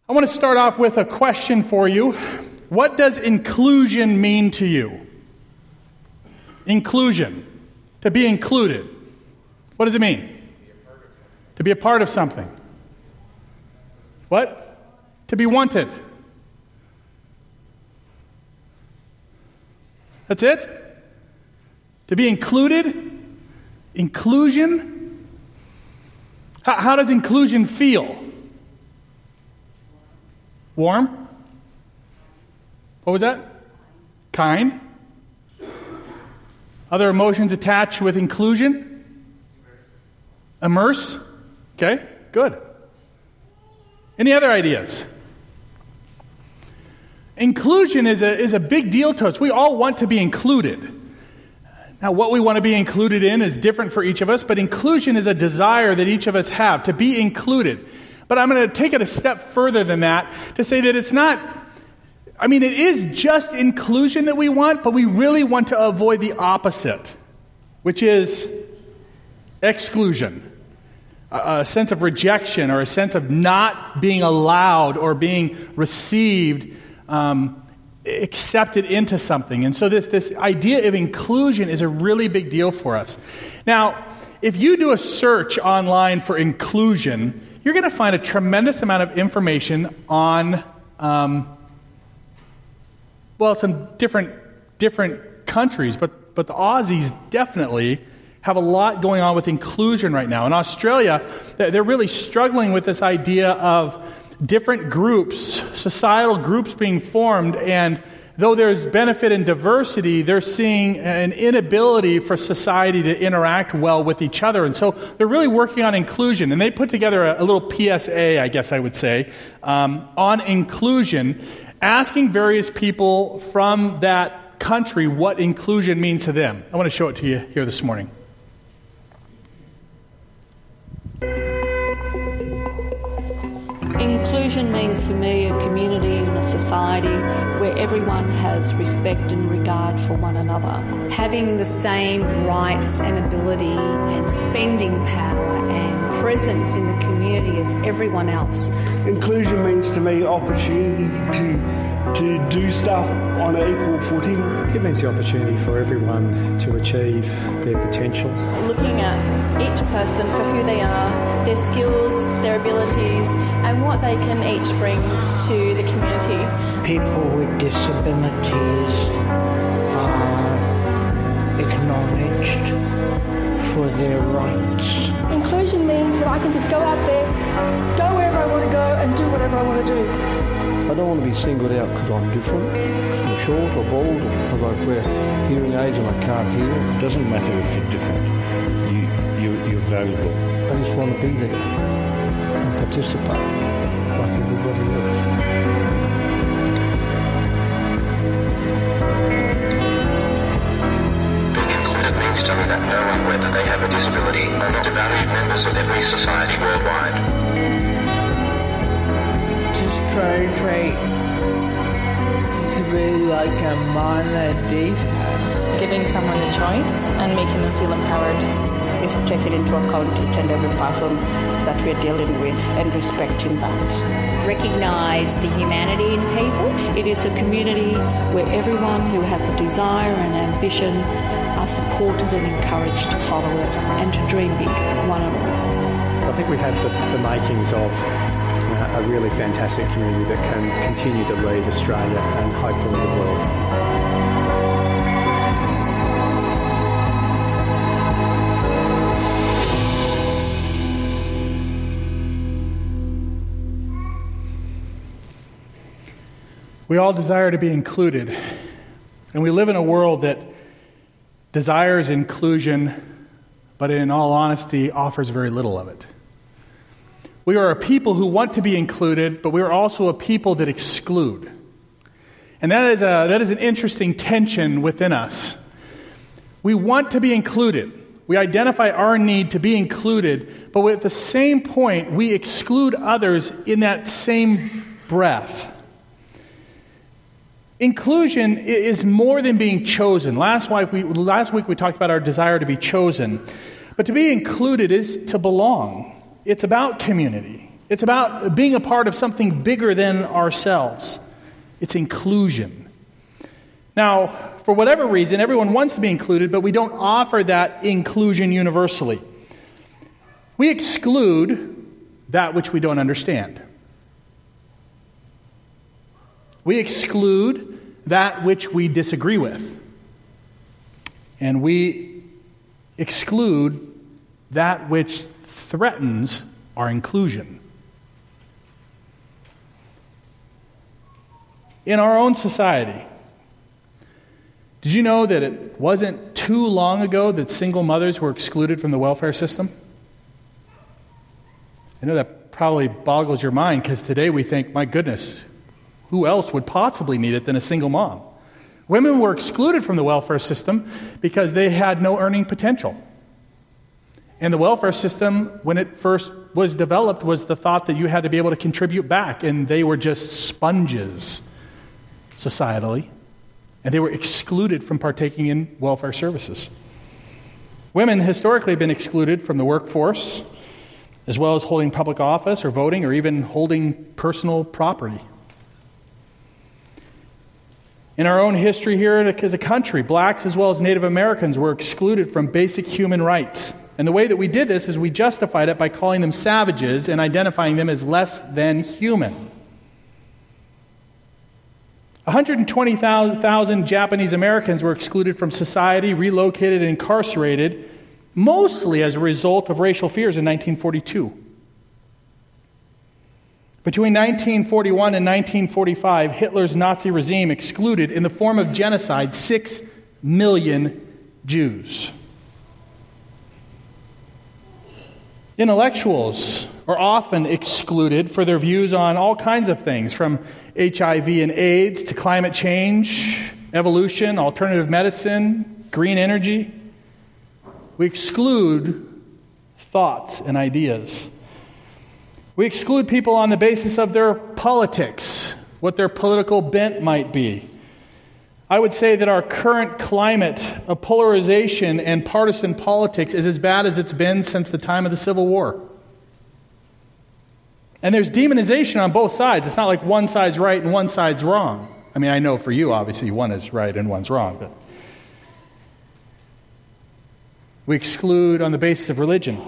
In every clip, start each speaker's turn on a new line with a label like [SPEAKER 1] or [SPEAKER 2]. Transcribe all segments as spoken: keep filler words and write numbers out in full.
[SPEAKER 1] I want to start off with a question for you. What does inclusion mean to you? Inclusion. To be included. What does it mean? To be a part of something. What? To be wanted. That's it? To be included? Inclusion? How, how does inclusion feel? Warm? What was that? Kind? Other emotions attached with inclusion? Immerse? Okay, good. Any other ideas? Inclusion is a, is a big deal to us. We all want to be included. Now, what we want to be included in is different for each of us, but inclusion is a desire that each of us have, to be included. But I'm going to take it a step further than that to say that it's not, I mean, it is just inclusion that we want, but we really want to avoid the opposite, which is exclusion. A, a sense of rejection or a sense of not being allowed or being received, um, accepted into something. And so this, this idea of inclusion is a really big deal for us. Now, if you do a search online for inclusion, you're going to find a tremendous amount of information on, um, well, some different different countries, but but the Aussies definitely have a lot going on with inclusion right now. In Australia, they're really struggling with this idea of different groups, societal groups being formed, and though there's benefit in diversity, they're seeing an inability for society to interact well with each other. And so they're really working on inclusion. And they put together a, a little P S A, I guess I would say, um, on inclusion, asking various people from that country what inclusion means to them. I want to show it to you here this morning.
[SPEAKER 2] Inclusion means for me a community and a society where everyone has respect and regard for one another.
[SPEAKER 3] Having the same rights and ability and spending power and presence in the community as everyone else.
[SPEAKER 4] Inclusion means to me opportunity to to do stuff on an equal footing.
[SPEAKER 5] It means the opportunity for everyone to achieve their potential.
[SPEAKER 6] Looking at each person for who they are, their skills, their abilities, and what they can each bring to the community.
[SPEAKER 7] People with disabilities are acknowledged for their rights.
[SPEAKER 8] Inclusion means that I can just go out there, go wherever I want to go, and do whatever I want to do.
[SPEAKER 9] I don't want to be singled out because I'm different, because I'm short or bald, or because I wear hearing aids and I can't hear.
[SPEAKER 10] It doesn't matter if you're different. You, you, you're valuable.
[SPEAKER 9] I just want to be there and participate like everybody else.
[SPEAKER 11] Being included means to me that no one, whether they have a disability or not, are valued members of every society worldwide.
[SPEAKER 7] Try to treat disability like a minor detail.
[SPEAKER 12] Giving someone a choice and making them feel empowered
[SPEAKER 13] is taking into account each and every person that we're dealing with and respecting that.
[SPEAKER 2] Recognise the humanity in people. It is a community where everyone who has a desire and ambition are supported and encouraged to follow it and to dream big, one and all.
[SPEAKER 5] I think we have the, the makings of a really fantastic community that can continue to lead Australia and hopefully the world.
[SPEAKER 1] We all desire to be included, and we live in a world that desires inclusion, but in all honesty offers very little of it. We are a people who want to be included, but we are also a people that exclude. And that is a, that is an interesting tension within us. We want to be included. We identify our need to be included, but at the same point, we exclude others in that same breath. Inclusion is more than being chosen. Last week, we, last week we talked about our desire to be chosen. But to be included is to belong. It's about community. It's about being a part of something bigger than ourselves. It's inclusion. Now, for whatever reason, everyone wants to be included, but we don't offer that inclusion universally. We exclude that which we don't understand. We exclude that which we disagree with. And we exclude that which threatens our inclusion. In our own society, did you know that it wasn't too long ago that single mothers were excluded from the welfare system? I know that probably boggles your mind because today we think, my goodness, who else would possibly need it than a single mom? Women were excluded from the welfare system because they had no earning potential. And the welfare system, when it first was developed, was the thought that you had to be able to contribute back, and they were just sponges societally, and they were excluded from partaking in welfare services. Women historically have been excluded from the workforce, as well as holding public office or voting or even holding personal property. In our own history here as a country, blacks as well as Native Americans were excluded from basic human rights. And the way that we did this is we justified it by calling them savages and identifying them as less than human. one hundred twenty thousand Japanese Americans were excluded from society, relocated, and incarcerated, mostly as a result of racial fears in nineteen forty-two. Between nineteen forty-one and nineteen forty-five, Hitler's Nazi regime excluded, in the form of genocide, six million Jews. Intellectuals are often excluded for their views on all kinds of things, from H I V and AIDS to climate change, evolution, alternative medicine, green energy. We exclude thoughts and ideas. We exclude people on the basis of their politics, what their political bent might be. I would say that our current climate of polarization and partisan politics is as bad as it's been since the time of the Civil War. And there's demonization on both sides. It's not like one side's right and one side's wrong. I mean, I know for you, obviously, one is right and one's wrong. But we exclude on the basis of religion.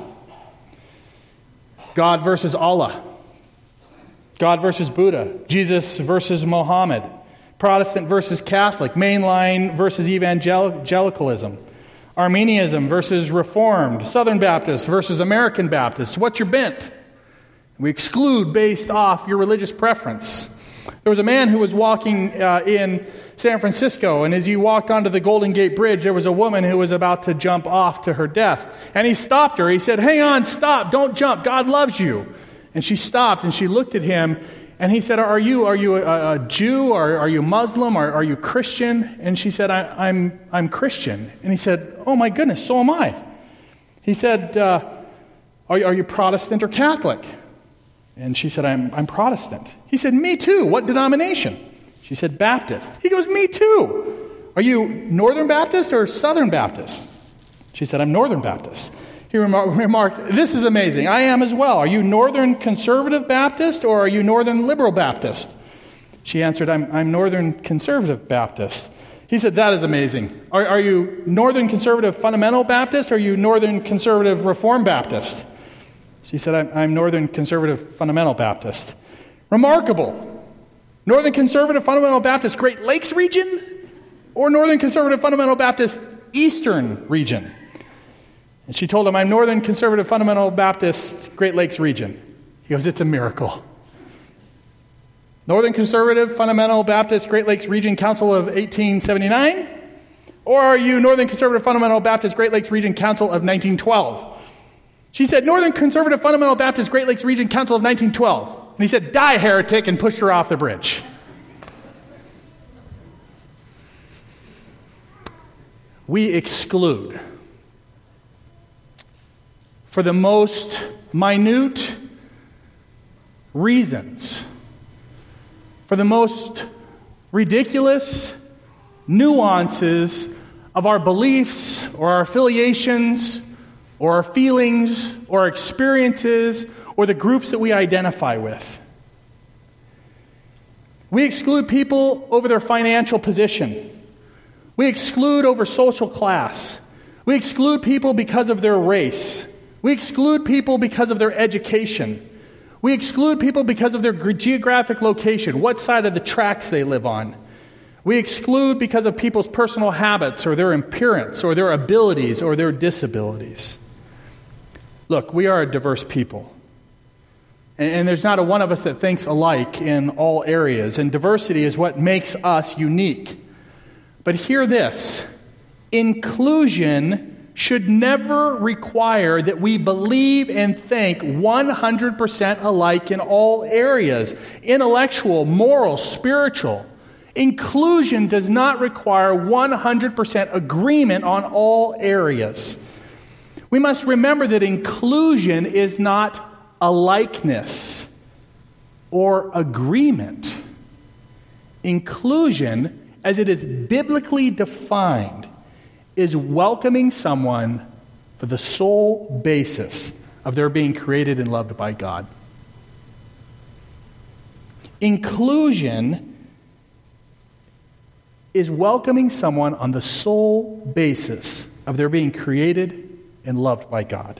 [SPEAKER 1] God versus Allah. God versus Buddha. Jesus versus Muhammad. Protestant versus Catholic. Mainline versus evangelicalism. Arminianism versus Reformed. Southern Baptist versus American Baptist. What's your bent? We exclude based off your religious preference. There was a man who was walking uh, in San Francisco, and as he walked onto the Golden Gate Bridge, there was a woman who was about to jump off to her death. And he stopped her. He said, "Hang on, stop, don't jump. God loves you." And she stopped, and she looked at him, and he said, Are you are you a, a Jew, or are you Muslim, or are you Christian? And she said, I, I'm I'm Christian. And he said, "Oh my goodness, so am I." He said, uh, are, are you Protestant or Catholic? And she said, I'm, I'm Protestant. He said, "Me too. What denomination?" She said, "Baptist." He goes, "Me too. Are you Northern Baptist or Southern Baptist?" She said, "I'm Northern Baptist." He remar- remarked, "This is amazing. I am as well. Are you Northern Conservative Baptist or are you Northern Liberal Baptist?" She answered, I'm, I'm Northern Conservative Baptist. He said, "That is amazing. Are, are you Northern Conservative Fundamental Baptist or are you Northern Conservative Reformed Baptist?" She said, I'm, I'm Northern Conservative Fundamental Baptist. Remarkable. Northern Conservative Fundamental Baptist Great Lakes region or Northern Conservative Fundamental Baptist Eastern region? And she told him, I'm Northern Conservative Fundamental Baptist Great Lakes region. He goes, "It's a miracle." Northern Conservative Fundamental Baptist Great Lakes Region Council of eighteen seventy-nine? Or are you Northern Conservative Fundamental Baptist Great Lakes Region Council of nineteen twelve? She said, Northern Conservative Fundamental Baptist Great Lakes Region Council of nineteen twelve. And he said, "Die, heretic," and pushed her off the bridge. We exclude for the most minute reasons, for the most ridiculous nuances of our beliefs or our affiliations or our feelings or our experiences or the groups that we identify with. We exclude people over their financial position. We exclude over social class. We exclude people because of their race. We exclude people because of their education. We exclude people because of their geographic location, what side of the tracks they live on. We exclude because of people's personal habits or their appearance or their abilities or their disabilities. Look, we are a diverse people. And, and there's not a one of us that thinks alike in all areas. And diversity is what makes us unique. But hear this. Inclusion should never require that we believe and think one hundred percent alike in all areas. Intellectual, moral, spiritual. Inclusion does not require one hundred percent agreement on all areas. We must remember that inclusion is not a likeness or agreement. Inclusion, as it is biblically defined, is welcoming someone for the sole basis of their being created and loved by God. Inclusion is welcoming someone on the sole basis of their being created and loved by God.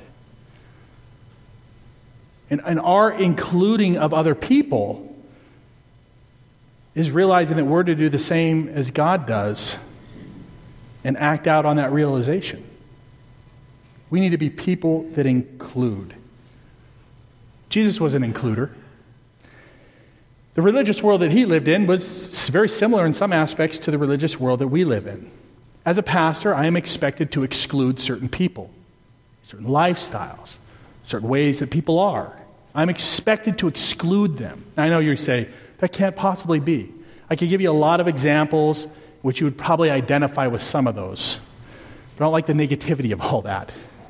[SPEAKER 1] And, and our including of other people is realizing that we're to do the same as God does and act out on that realization. We need to be people that include. Jesus was an includer. The religious world that he lived in was very similar in some aspects to the religious world that we live in. As a pastor, I am expected to exclude certain people, certain lifestyles, certain ways that people are. I'm expected to exclude them. Now, I know you say, that can't possibly be. I could give you a lot of examples which you would probably identify with some of those. But I don't like the negativity of all that.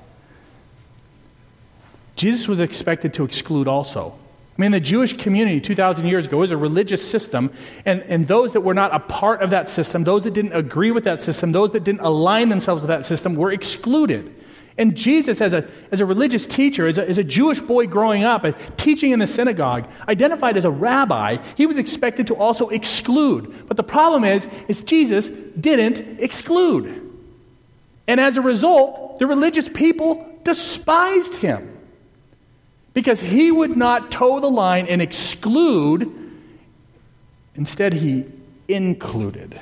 [SPEAKER 1] Jesus was expected to exclude also. I mean, the Jewish community two thousand years ago was a religious system, and, and those that were not a part of that system, those that didn't agree with that system, those that didn't align themselves with that system were excluded. And Jesus, as a, as a religious teacher, as a, as a Jewish boy growing up, teaching in the synagogue, identified as a rabbi, he was expected to also exclude. But the problem is, is Jesus didn't exclude. And as a result, the religious people despised him because he would not toe the line and exclude. Instead, he included.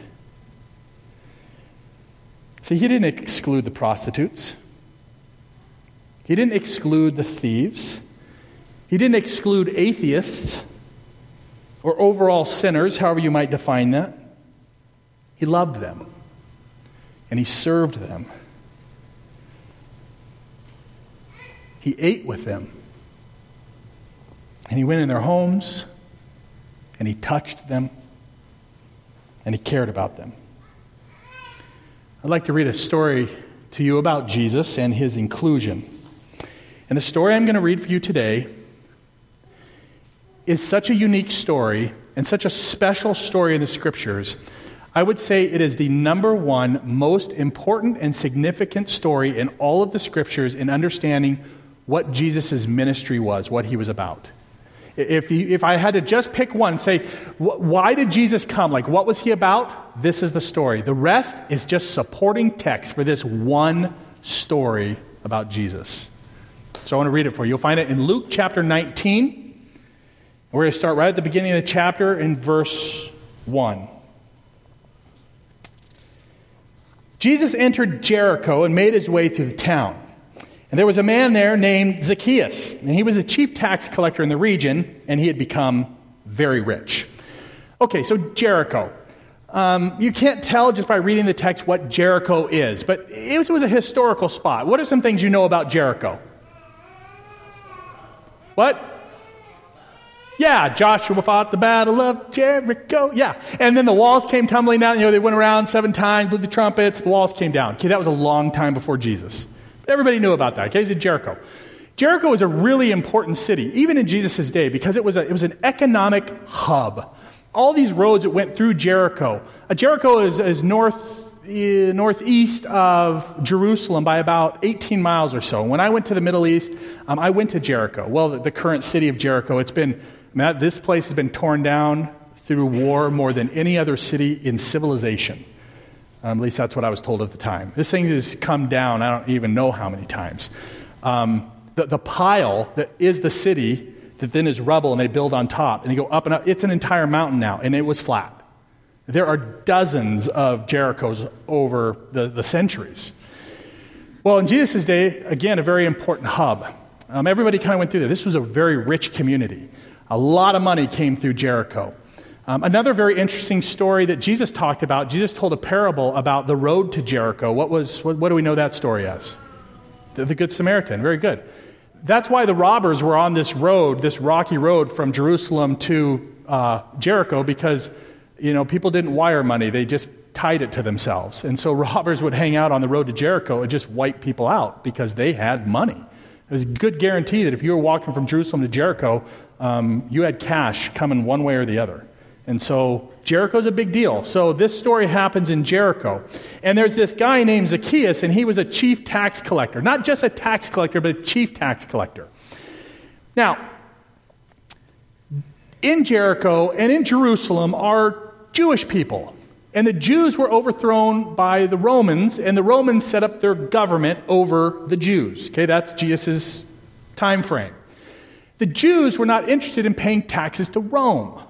[SPEAKER 1] See, he didn't exclude the prostitutes. He didn't exclude the thieves. He didn't exclude atheists or overall sinners, however you might define that. He loved them and he served them. He ate with them and he went in their homes and he touched them and he cared about them. I'd like to read a story to you about Jesus and his inclusion. And the story I'm going to read for you today is such a unique story and such a special story in the Scriptures. I would say it is the number one most important and significant story in all of the Scriptures in understanding what Jesus' ministry was, what he was about. If, you, if I had to just pick one, say, why did Jesus come? Like, what was he about? This is the story. The rest is just supporting text for this one story about Jesus. So I want to read it for you. You'll find it in Luke chapter nineteen. We're going to start right at the beginning of the chapter in verse one. Jesus entered Jericho and made his way through the town. And there was a man there named Zacchaeus. And he was a chief tax collector in the region, and he had become very rich. Okay, so Jericho. Um, you can't tell just by reading the text what Jericho is, but it was, it was a historical spot. What are some things you know about Jericho? What? Yeah, Joshua fought the battle of Jericho. Yeah. And then the walls came tumbling down. You know, they went around seven times, blew the trumpets, the walls came down. Okay, that was a long time before Jesus. But everybody knew about that. Okay, it's Jericho. Jericho was a really important city, even in Jesus' day, because it was a, it was an economic hub. All these roads that went through Jericho. Uh, Jericho is, is north uh, northeast of Jerusalem by about eighteen miles or so. When I went to the Middle East, um, I went to Jericho. Well, the, the current city of Jericho. It's been, I mean, that, this place has been torn down through war more than any other city in civilization. Um, at least that's what I was told at the time. This thing has come down, I don't even know how many times. Um, the, the pile that is the city that then is rubble and they build on top and they go up and up. It's an entire mountain now, and it was flat. There are dozens of Jerichos over the, the centuries. Well, in Jesus' day, again, a very important hub. Um, everybody kind of went through there. This was a very rich community. A lot of money came through Jericho. Um, another very interesting story that Jesus talked about, Jesus told a parable about the road to Jericho. What was what, what do we know that story as? The, the Good Samaritan. Very good. That's why the robbers were on this road, this rocky road from Jerusalem to uh, Jericho, because, you know, people didn't wire money. They just tied it to themselves. And so robbers would hang out on the road to Jericho and just wipe people out because they had money. It was a good guarantee that if you were walking from Jerusalem to Jericho, um, you had cash coming one way or the other. And so Jericho's a big deal. So this story happens in Jericho. And there's this guy named Zacchaeus, and he was a chief tax collector. Not just a tax collector, but a chief tax collector. Now, in Jericho and in Jerusalem are Jewish people. And the Jews were overthrown by the Romans, and the Romans set up their government over the Jews. Okay, that's Jesus' time frame. The Jews were not interested in paying taxes to Rome.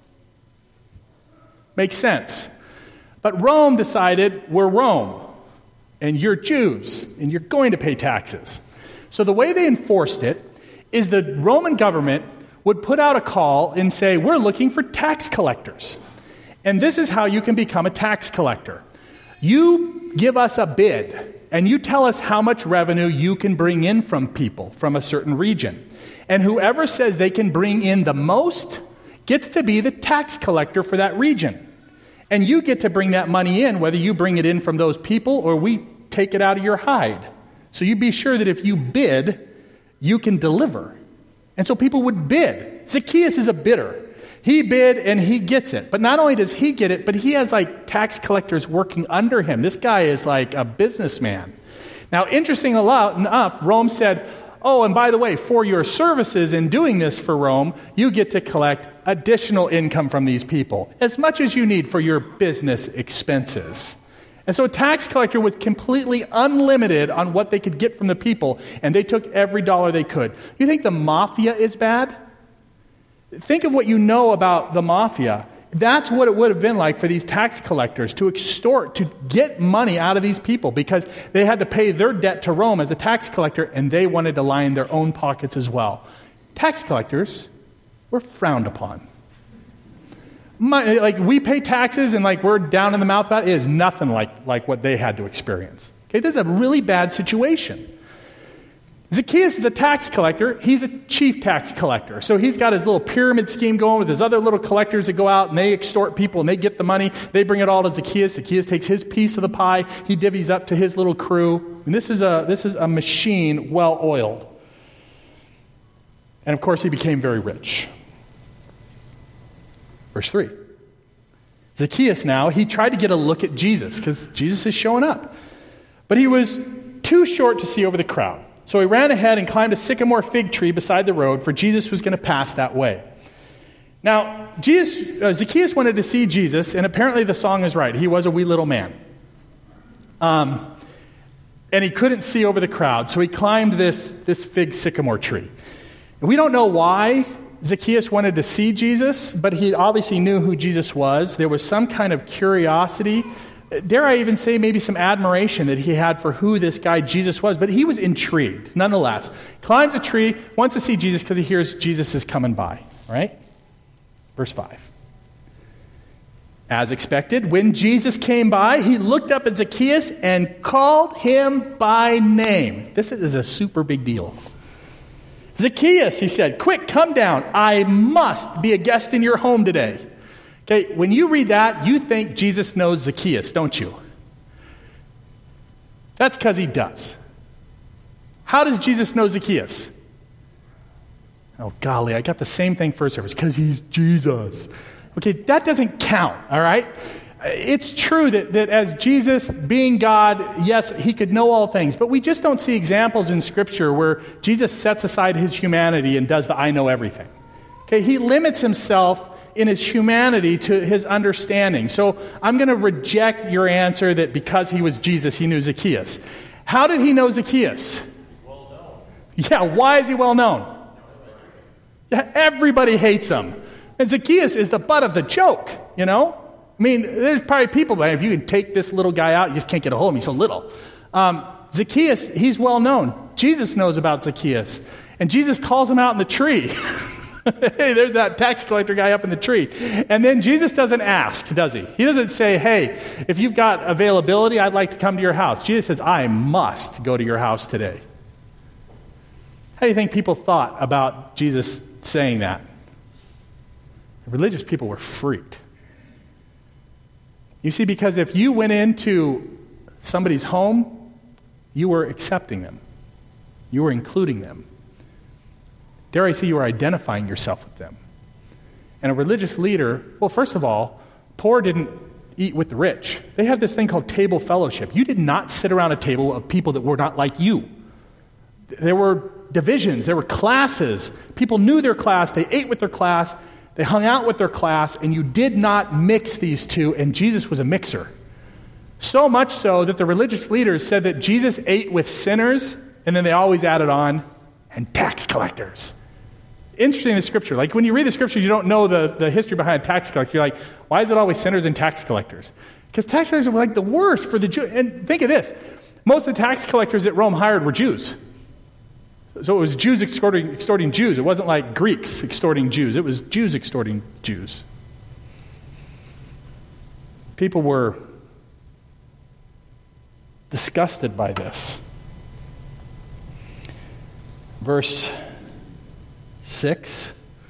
[SPEAKER 1] Makes sense. But Rome decided, we're Rome, and you're Jews, and you're going to pay taxes. So the way they enforced it is the Roman government would put out a call and say, we're looking for tax collectors. And this is how you can become a tax collector. You give us a bid, and you tell us how much revenue you can bring in from people from a certain region. And whoever says they can bring in the most gets to be the tax collector for that region. And you get to bring that money in, whether you bring it in from those people or we take it out of your hide. So you be sure that if you bid, you can deliver. And so people would bid. Zacchaeus is a bidder. He bid and he gets it. But not only does he get it, but he has like tax collectors working under him. This guy is like a businessman. Now, interesting enough, Rome said, oh, and by the way, for your services in doing this for Rome, you get to collect additional income from these people, as much as you need for your business expenses. And so a tax collector was completely unlimited on what they could get from the people, and they took every dollar they could. You think the mafia is bad? Think of what you know about the mafia. That's what it would have been like for these tax collectors, to extort, to get money out of these people, because they had to pay their debt to Rome as a tax collector, and they wanted to line their own pockets as well. Tax collectors were frowned upon. My, like we pay taxes and like we're down in the mouth about it, it is nothing like, like what they had to experience. Okay, this is a really bad situation. Zacchaeus is a tax collector. He's a chief tax collector. So he's got his little pyramid scheme going with his other little collectors that go out and they extort people and they get the money. They bring it all to Zacchaeus. Zacchaeus takes his piece of the pie. He divvies up to his little crew. And this is a, this is a machine well oiled. And of course, he became very rich. Verse three. Zacchaeus now, he tried to get a look at Jesus because Jesus is showing up. But he was too short to see over the crowd. So he ran ahead and climbed a sycamore fig tree beside the road, for Jesus was going to pass that way. Now, Jesus, uh, Zacchaeus wanted to see Jesus, and apparently the song is right. He was a wee little man. Um, and he couldn't see over the crowd, so he climbed this, this fig sycamore tree. And we don't know why Zacchaeus wanted to see Jesus, but he obviously knew who Jesus was. There was some kind of curiosity, dare I even say maybe some admiration that he had for who this guy Jesus was, but he was intrigued nonetheless. Climbs a tree, wants to see Jesus because he hears Jesus is coming by, right? Verse five. As expected, when Jesus came by, he looked up at Zacchaeus and called him by name. This is a super big deal. Zacchaeus, he said, quick, come down. I must be a guest in your home today. Okay, when you read that, you think Jesus knows Zacchaeus, don't you? That's because he does. How does Jesus know Zacchaeus? Oh, golly, I got the same thing first service, because he's Jesus. Okay, that doesn't count, all right? it's true that, that as Jesus, being God, yes, he could know all things, but we just don't see examples in Scripture where Jesus sets aside his humanity and does the I know everything. Okay, he limits himself in his humanity to his understanding. So I'm going to reject your answer that because he was Jesus, he knew Zacchaeus. How did he know Zacchaeus? Well known. Yeah, why is he well known? Yeah, everybody hates him. And Zacchaeus is the butt of the joke, you know? I mean, there's probably people, but if you can take this little guy out, you just can't get a hold of him. He's so little. Um, Zacchaeus, he's well known. Jesus knows about Zacchaeus. And Jesus calls him out in the tree. Hey, there's that tax collector guy up in the tree. And then Jesus doesn't ask, does he? He doesn't say, hey, if you've got availability, I'd like to come to your house. Jesus says, I must go to your house today. How do you think people thought about Jesus saying that? The religious people were freaked. You see, because if you went into somebody's home, you were accepting them. You were including them. Dare I say you were identifying yourself with them. And a religious leader, well, first of all, poor didn't eat with the rich. They had this thing called table fellowship. You did not sit around a table of people that were not like you. There were divisions. There were classes. People knew their class. They ate with their class. They hung out with their class. And you did not mix these two. And Jesus was a mixer. So much so that the religious leaders said that Jesus ate with sinners. And then they always added on, and tax collectors. Interesting in the Scripture. Like when you read the Scripture, you don't know the, the history behind a tax collector. You're like, why is it always sinners and tax collectors? Because tax collectors were like the worst for the Jews. And think of this. Most of the tax collectors that Rome hired were Jews. So it was Jews extorting, extorting Jews. It wasn't like Greeks extorting Jews. It was Jews extorting Jews. People were disgusted by this. Verse six.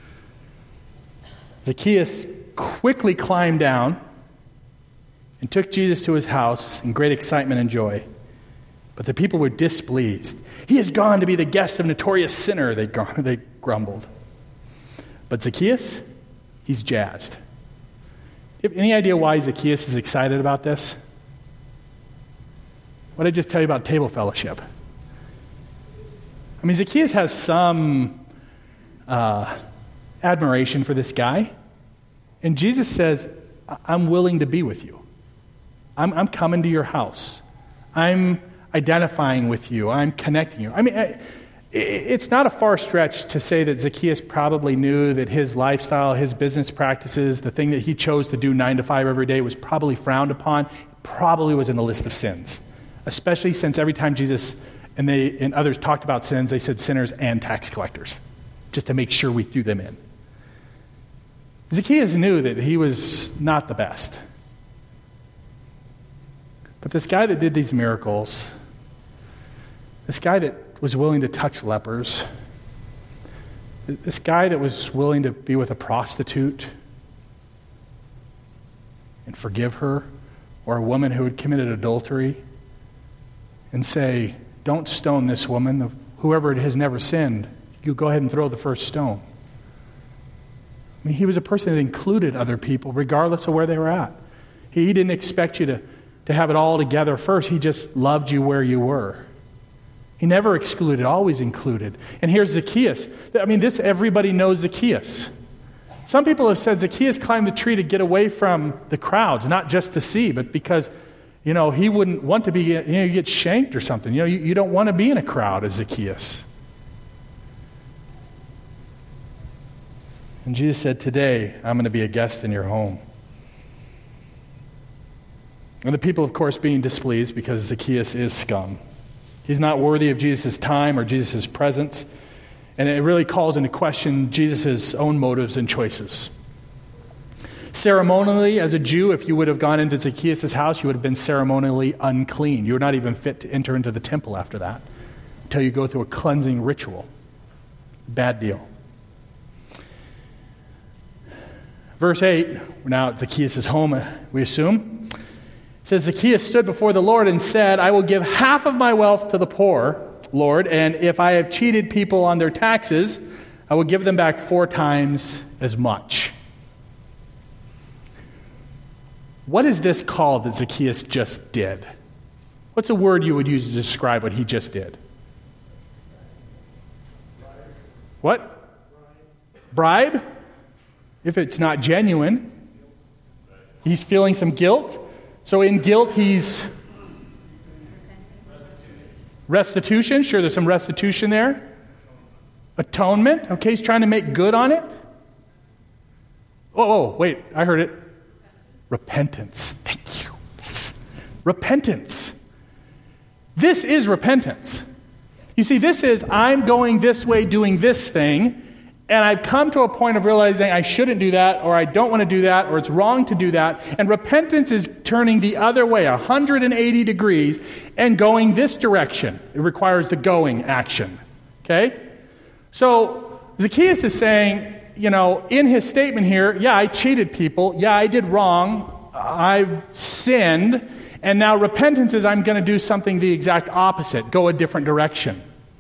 [SPEAKER 1] Zacchaeus quickly climbed down and took Jesus to his house in great excitement and joy. But the people were displeased. He has gone to be the guest of a notorious sinner, they, they grumbled. But Zacchaeus, he's jazzed. You have any idea why Zacchaeus is excited about this? What did I just tell you about table fellowship? I mean, Zacchaeus has some uh, admiration for this guy. And Jesus says, I'm willing to be with you. I'm, I'm coming to your house. I'm identifying with you. I'm connecting you. I mean, I, it's not a far stretch to say that Zacchaeus probably knew that his lifestyle, his business practices, the thing that he chose to do nine to five every day was probably frowned upon, probably was in the list of sins. Especially since every time Jesus and they and others talked about sins, they said sinners and tax collectors, just to make sure we threw them in. Zacchaeus knew that he was not the best. But this guy that did these miracles, this guy that was willing to touch lepers, this guy that was willing to be with a prostitute and forgive her, or a woman who had committed adultery, and say, don't stone this woman, whoever has never sinned, you go ahead and throw the first stone. I mean, he was a person that included other people, regardless of where they were at. He didn't expect you to, to have it all together first. He just loved you where you were. He never excluded, always included. And here's Zacchaeus. I mean, this everybody knows Zacchaeus. Some people have said Zacchaeus climbed the tree to get away from the crowds, not just to see, but because, you know, he wouldn't want to be, you know, you get shanked or something. You know, you, you don't want to be in a crowd as Zacchaeus. And Jesus said, today, I'm going to be a guest in your home. And the people, of course, being displeased because Zacchaeus is scum. He's not worthy of Jesus' time or Jesus' presence. And it really calls into question Jesus' own motives and choices. Ceremonially, as a Jew, if you would have gone into Zacchaeus' house, you would have been ceremonially unclean. You were not even fit to enter into the temple after that until you go through a cleansing ritual. Bad deal. Verse eight, we're now at Zacchaeus' home, we assume. It says, Zacchaeus stood before the Lord and said, I will give half of my wealth to the poor, Lord, and if I have cheated people on their taxes, I will give them back four times as much. What is this called that Zacchaeus just did? What's a word you would use to describe what he just did? What? Bribe? If it's not genuine. He's feeling some guilt. So in guilt, he's restitution. Sure, there's some restitution there. Atonement. Okay, he's trying to make good on it. Oh, oh, wait, I heard it. Repentance. Thank you. Yes. Repentance. This is repentance. You see, this is, I'm going this way doing this thing, and I've come to a point of realizing I shouldn't do that, or I don't want to do that, or it's wrong to do that. And repentance is turning the other way, one hundred eighty degrees, and going this direction. It requires the going action. Okay? So, Zacchaeus is saying, you know, in his statement here, yeah, I cheated people. Yeah, I did wrong. I've sinned. And now repentance is I'm going to do something the exact opposite, go a different direction.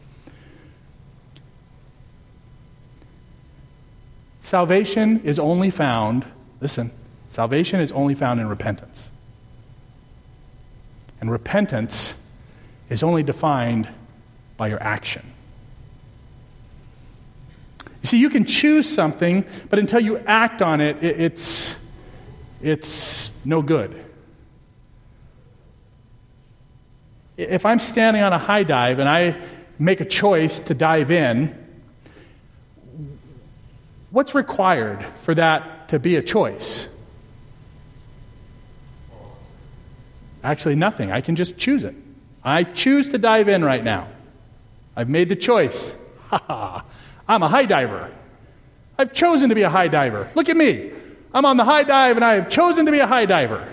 [SPEAKER 1] Salvation is only found, listen, salvation is only found in repentance. And repentance is only defined by your action. You see, you can choose something, but until you act on it, it it's, it's no good. If I'm standing on a high dive and I make a choice to dive in, what's required for that to be a choice? Actually, nothing. I can just choose it. I choose to dive in right now. I've made the choice. Ha ha. I'm a high diver. I've chosen to be a high diver. Look at me. I'm on the high dive and I have chosen to be a high diver.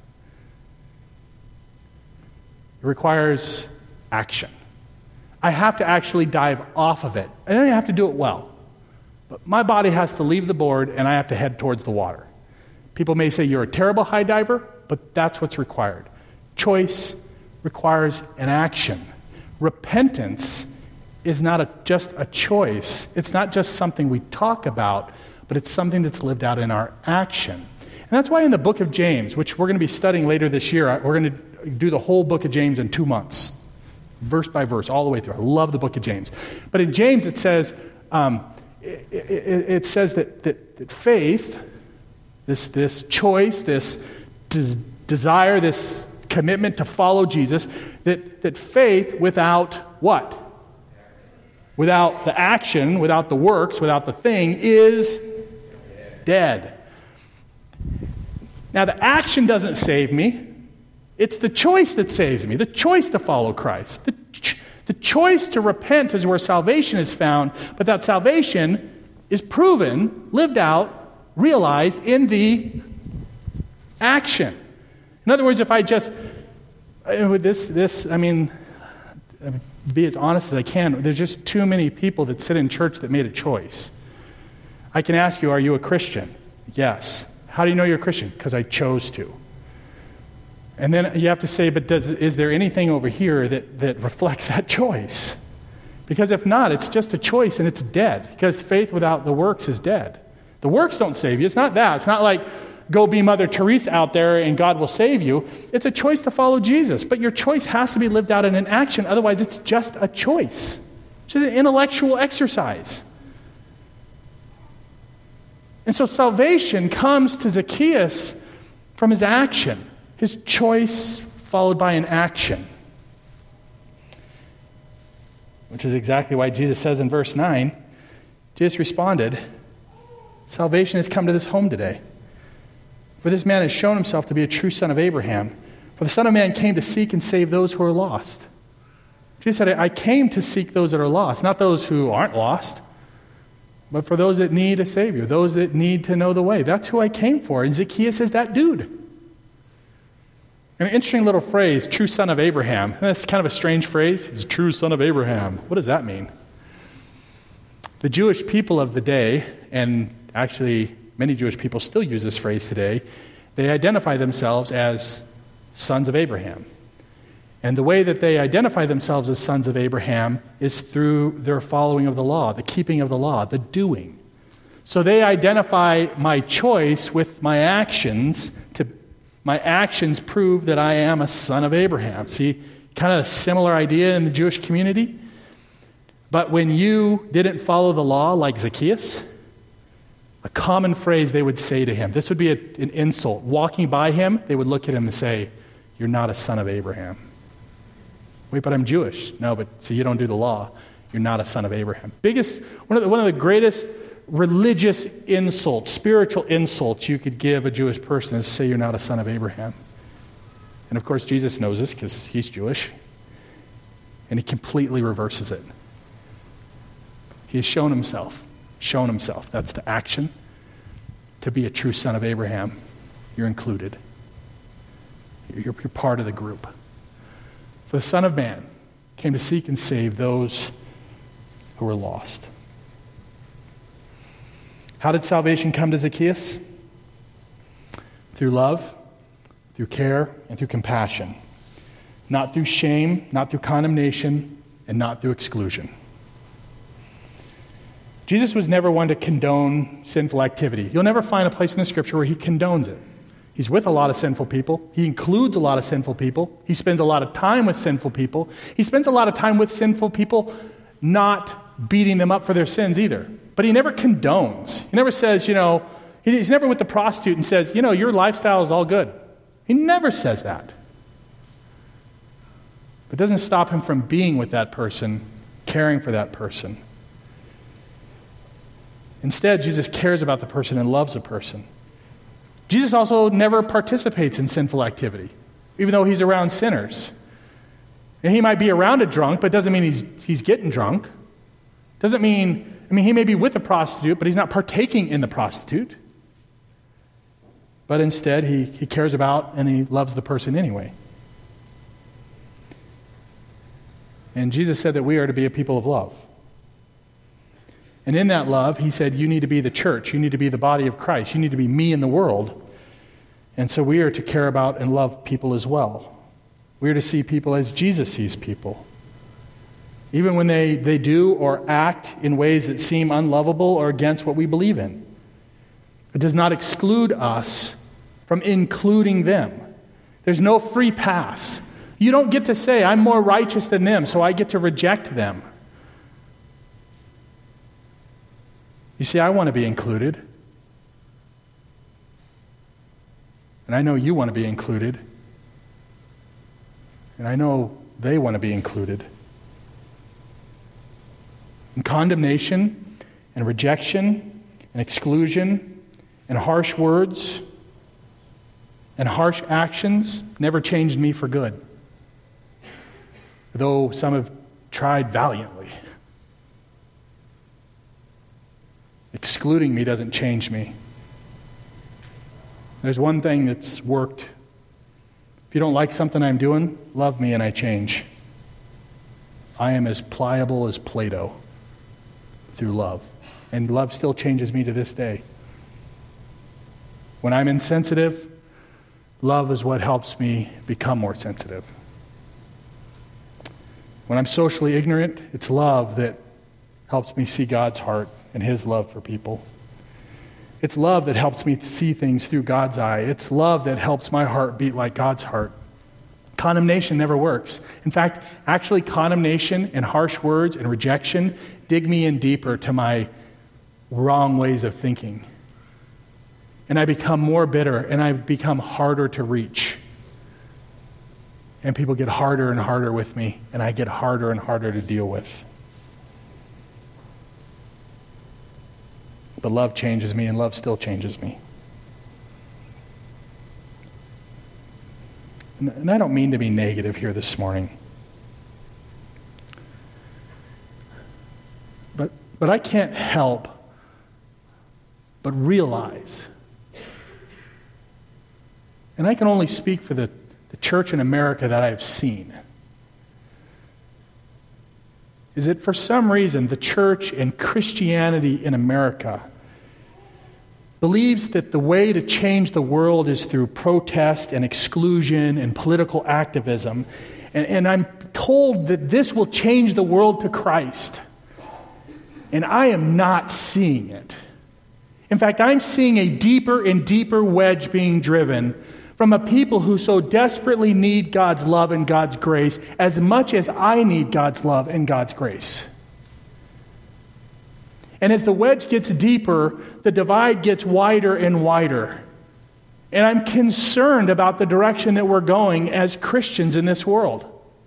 [SPEAKER 1] It requires action. I have to actually dive off of it. And then I have to do it well. But my body has to leave the board and I have to head towards the water. People may say you're a terrible high diver, but that's what's required. Choice requires an action. Repentance is not a, just a choice. It's not just something we talk about, but it's something that's lived out in our action. And that's why in the book of James, which we're going to be studying later this year, we're going to do the whole book of James in two months, verse by verse, all the way through. I love the book of James. But in James it says, um, it, it, it says that, that, that faith, this, this choice, this des- desire, this commitment to follow Jesus, that, that faith without what? Without the action, without the works, without the thing, is dead. Now, the action doesn't save me. It's the choice that saves me, the choice to follow Christ. The, ch- the choice to repent is where salvation is found, but that salvation is proven, lived out, realized in the action. In other words, if I just, with this, this, I mean, be as honest as I can, there's just too many people that sit in church that made a choice. I can ask you, are you a Christian? Yes. How do you know you're a Christian? Because I chose to. And then you have to say, but does, is there anything over here that, that reflects that choice? Because if not, it's just a choice and it's dead. Because faith without the works is dead. The works don't save you. It's not that. It's not like go be Mother Teresa out there and God will save you. It's a choice to follow Jesus. But your choice has to be lived out in an action. Otherwise, it's just a choice. It's just an intellectual exercise. And so salvation comes to Zacchaeus from his action. His choice followed by an action. Which is exactly why Jesus says in verse nine, Jesus responded, salvation has come to this home today. For this man has shown himself to be a true son of Abraham. For the Son of Man came to seek and save those who are lost. Jesus said, I came to seek those that are lost, not those who aren't lost, but for those that need a Savior, those that need to know the way. That's who I came for. And Zacchaeus is that dude. An interesting little phrase, true son of Abraham. That's kind of a strange phrase. He's a true son of Abraham. What does that mean? The Jewish people of the day, and actually many Jewish people still use this phrase today, they identify themselves as sons of Abraham. And the way that they identify themselves as sons of Abraham is through their following of the law, the keeping of the law, the doing. So they identify my choice with my actions to My actions prove that I am a son of Abraham. See, kind of a similar idea in the Jewish community. But when you didn't follow the law like Zacchaeus, a common phrase they would say to him, this would be a, an insult. Walking by him, they would look at him and say, "You're not a son of Abraham." Wait, but I'm Jewish. No, but see, you don't do the law. You're not a son of Abraham. Biggest, one of the, one of the greatest religious insults, spiritual insults you could give a Jewish person is to say you're not a son of Abraham. And of course, Jesus knows this because he's Jewish. And he completely reverses it. He has shown himself. Shown himself. That's the action. To be a true son of Abraham, you're included. You're, you're part of the group. For the Son of Man came to seek and save those who were lost. How did salvation come to Zacchaeus? Through love, through care, and through compassion. Not through shame, not through condemnation, and not through exclusion. Jesus was never one to condone sinful activity. You'll never find a place in the Scripture where he condones it. He's with a lot of sinful people. He includes a lot of sinful people. He spends a lot of time with sinful people. He spends a lot of time with sinful people not beating them up for their sins either. But he never condones. He never says, you know, he's never with the prostitute and says, you know, your lifestyle is all good. He never says that. But it doesn't stop him from being with that person, caring for that person. Instead, Jesus cares about the person and loves the person. Jesus also never participates in sinful activity, even though he's around sinners. And he might be around a drunk, but doesn't mean he's he's getting drunk. Doesn't mean, I mean, he may be with a prostitute, but he's not partaking in the prostitute. But instead, he, he cares about and he loves the person anyway. And Jesus said that we are to be a people of love. And in that love, he said, you need to be the church. You need to be the body of Christ. You need to be me in the world. And so we are to care about and love people as well. We are to see people as Jesus sees people. Even when they, they do or act in ways that seem unlovable or against what we believe in. It does not exclude us from including them. There's no free pass. You don't get to say, I'm more righteous than them, so I get to reject them. You see, I want to be included. And I know you want to be included. And I know they want to be included. And condemnation and rejection and exclusion and harsh words and harsh actions never changed me for good. Though some have tried valiantly. Excluding me doesn't change me. There's one thing that's worked. If you don't like something I'm doing, love me and I change. I am as pliable as Play-Doh through love. And love still changes me to this day. When I'm insensitive, love is what helps me become more sensitive. When I'm socially ignorant, it's love that helps me see God's heart and his love for people. It's love that helps me see things through God's eye. It's love that helps my heart beat like God's heart. Condemnation never works. In fact, actually condemnation and harsh words and rejection dig me in deeper to my wrong ways of thinking. And I become more bitter and I become harder to reach. And people get harder and harder with me and I get harder and harder to deal with. But love changes me, and love still changes me. And I don't mean to be negative here this morning. But, but I can't help but realize, and I can only speak for the, the church in America that I've seen, is that for some reason the church and Christianity in America believes that the way to change the world is through protest and exclusion and political activism. And, and I'm told that this will change the world to Christ. And I am not seeing it. In fact, I'm seeing a deeper and deeper wedge being driven from a people who so desperately need God's love and God's grace as much as I need God's love and God's grace. And as the wedge gets deeper, the divide gets wider and wider. And I'm concerned about the direction that we're going as Christians in this world.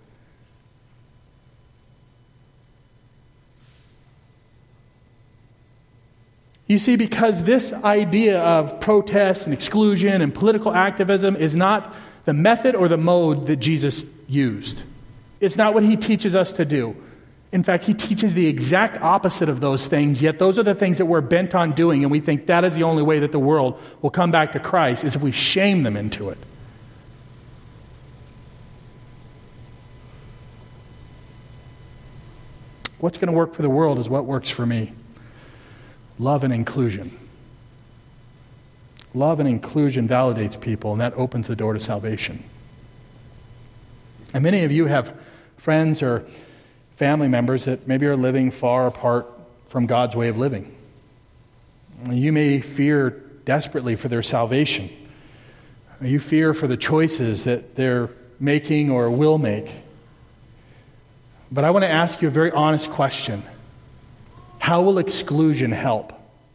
[SPEAKER 1] You see, because this idea of protest and exclusion and political activism is not the method or the mode that Jesus used. It's not what he teaches us to do. In fact, he teaches the exact opposite of those things, yet those are the things that we're bent on doing, and we think that is the only way that the world will come back to Christ, is if we shame them into it. What's going to work for the world is what works for me. Love and inclusion. Love and inclusion validates people, and that opens the door to salvation. And many of you have friends or family members that maybe are living far apart from God's way of living. And you may fear desperately for their salvation. You fear for the choices that they're making or will make. But I want to ask you a very honest question. How will exclusion help?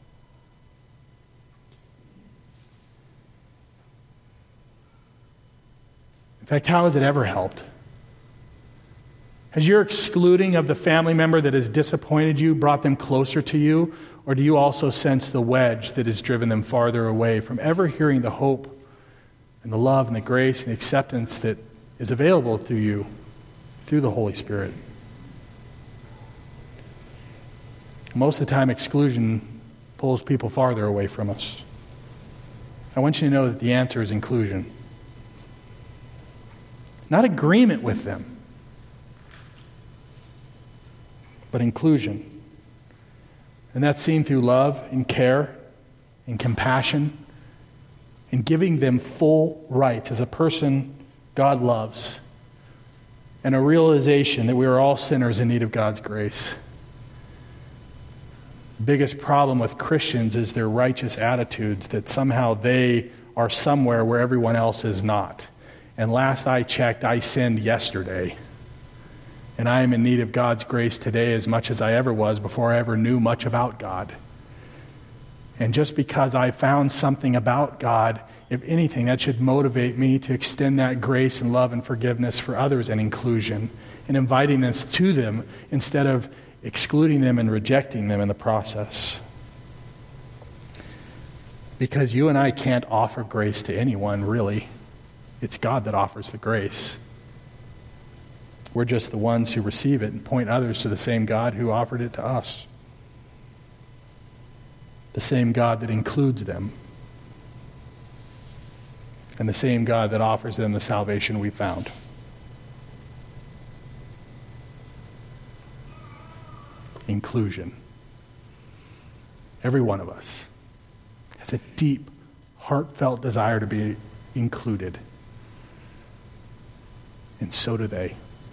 [SPEAKER 1] In fact, how has it ever helped? Has your excluding of the family member that has disappointed you brought them closer to you? Or do you also sense the wedge that has driven them farther away from ever hearing the hope and the love and the grace and the acceptance that is available through you, through the Holy Spirit? Most of the time, exclusion pulls people farther away from us. I want you to know that the answer is inclusion. Not agreement with them, but inclusion. And that's seen through love and care and compassion and giving them full rights as a person God loves, and a realization that we are all sinners in need of God's grace. Biggest problem with Christians is their righteous attitudes, that somehow they are somewhere where everyone else is not. And last I checked, I sinned yesterday. And I am in need of God's grace today as much as I ever was before I ever knew much about God. And just because I found something about God, if anything, that should motivate me to extend that grace and love and forgiveness for others and inclusion, and inviting them to them instead of excluding them and rejecting them in the process. Because you and I can't offer grace to anyone, really. It's God that offers the grace. We're just the ones who receive it and point others to the same God who offered it to us. The same God that includes them. And the same God that offers them the salvation we found. Inclusion. Every one of us has a deep, heartfelt desire to be included. And so do they.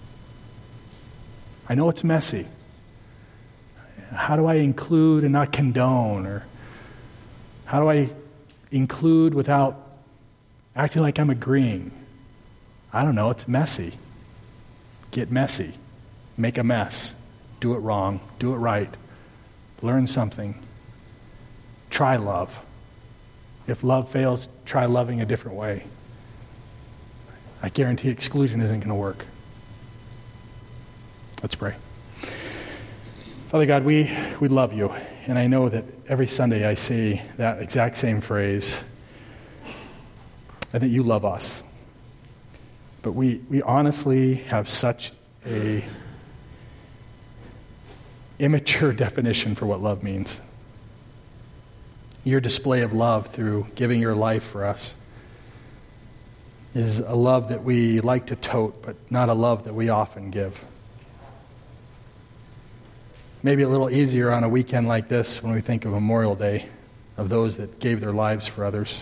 [SPEAKER 1] I know it's messy. How do I include and not condone? Or how do I include without acting like I'm agreeing? I don't know. It's messy. Get messy. Make a mess. Do it wrong. Do it right. Learn something. Try love. If love fails, try loving a different way. I guarantee exclusion isn't going to work. Let's pray. Father God, we, we love you. And I know that every Sunday I say that exact same phrase. And that you love us. But we, we honestly have such a immature definition for what love means. Your display of love through giving your life for us is a love that we like to tote, but not a love that we often give. Maybe a little easier on a weekend like this when we think of Memorial Day, of those that gave their lives for others.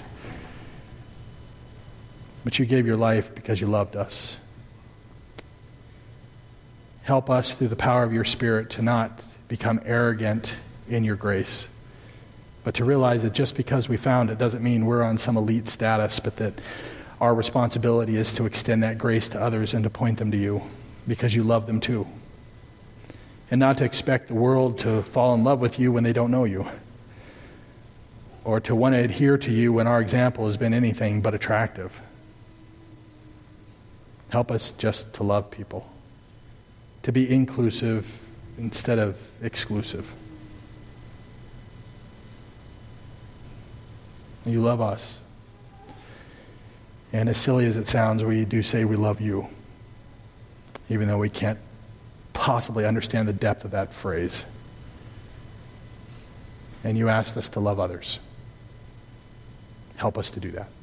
[SPEAKER 1] But you gave your life because you loved us. Help us through the power of your Spirit to not become arrogant in your grace, but to realize that just because we found it doesn't mean we're on some elite status, but that our responsibility is to extend that grace to others and to point them to you because you love them too. And not to expect the world to fall in love with you when they don't know you, or to want to adhere to you when our example has been anything but attractive. Help us just to love people, to be inclusive instead of exclusive. You love us. And as silly as it sounds, we do say we love you, even though we can't possibly understand the depth of that phrase. And you asked us to love others. Help us to do that.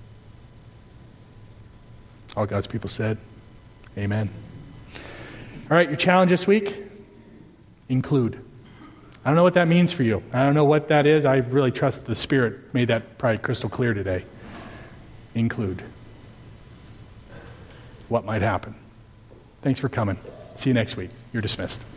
[SPEAKER 1] All God's people said, amen. All right, your challenge this week, include. I don't know what that means for you. I don't know what that is. I really trust the Spirit made that probably crystal clear today. Include. What might happen. Thanks for coming. See you next week. You're dismissed.